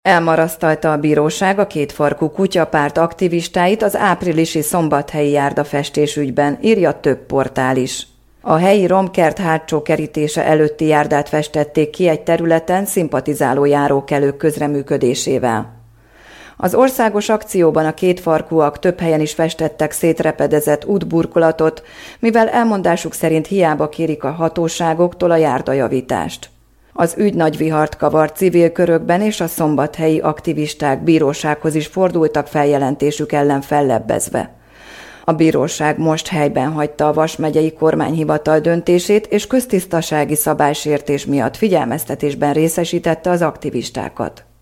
Elmarasztalta a bíróság a kétfarkú kutyapárt aktivistáit az áprilisi szombathelyi járdafestés ügyben, írja több portál is. A helyi romkert hátsó kerítése előtti járdát festették ki egy területen szimpatizáló járókelők közreműködésével. Az országos akcióban a kétfarkúak több helyen is festettek szétrepedezett útburkolatot, mivel elmondásuk szerint hiába kérik a hatóságoktól a járdajavítást. Az ügy nagy vihart kavart civil körökben, és a szombathelyi aktivisták bírósághoz is fordultak feljelentésük ellen fellebbezve. A bíróság most helyben hagyta a Vas megyei kormányhivatal döntését, és köztisztasági szabálysértés miatt figyelmeztetésben részesítette az aktivistákat.